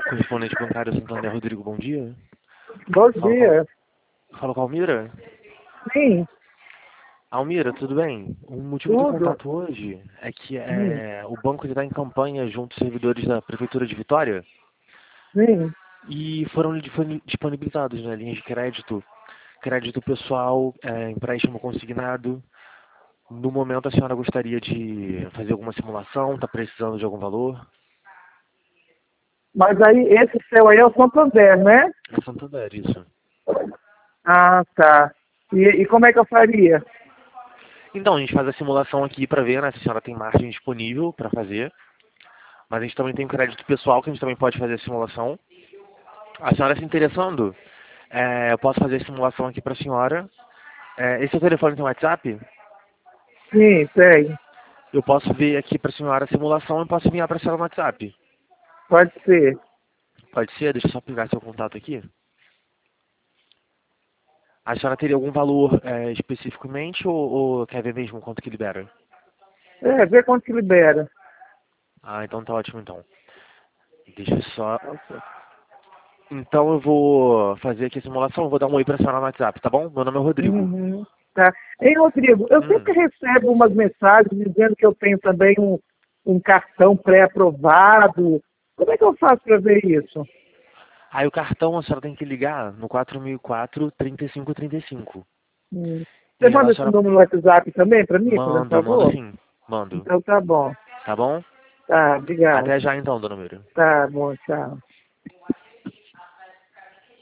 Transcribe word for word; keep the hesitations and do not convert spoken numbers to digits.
Correspondente bancário Santander, Rodrigo, bom dia. Bom Fala dia. com, fala com a Almira? Sim, Almira, tudo bem? O motivo do tudo. contato hoje é que Sim, é, o banco está em campanha junto aos servidores da Prefeitura de Vitória sim. e foram lhe disponibilizados, né, linhas de crédito, crédito pessoal, é, empréstimo consignado. No momento, a senhora gostaria de fazer alguma simulação? Está precisando de algum valor? Mas aí, esse seu aí é o Santander, né? É Santander, isso. Ah, tá. E, e como é que eu faria? Então, a gente faz a simulação aqui para ver, né, se a senhora tem margem disponível para fazer. Mas a gente também tem um crédito pessoal que a gente também pode fazer a simulação. A senhora se interessando, é, eu posso fazer a simulação aqui para a senhora. É, esse é o telefone tem WhatsApp? Sim, tem. Eu posso ver aqui para a senhora a simulação e posso enviar para a senhora no WhatsApp. Pode ser. Pode ser? Deixa eu só pegar seu contato aqui. A senhora teria algum valor é, especificamente ou, ou quer ver mesmo quanto que libera? É, vê quanto que libera. Ah, então tá ótimo então. Deixa eu só... Então eu vou fazer aqui a simulação, vou dar um oi para a senhora no WhatsApp, tá bom? Meu nome é Rodrigo. Uhum. Tá. Ei, Rodrigo, eu Hum. sempre recebo umas mensagens dizendo que eu tenho também um, um cartão pré-aprovado. Como é que eu faço para ver isso? Aí o cartão a senhora tem que ligar no quatro mil e quatro, trinta e cinco trinta e cinco. Hum. E Você aí lá a manda esse senhora número no WhatsApp também para mim, fazendo manda, manda favor? sim, mando. Então tá bom. Tá bom? Tá, obrigado. Até já então, dona Miriam. Tá bom, tchau.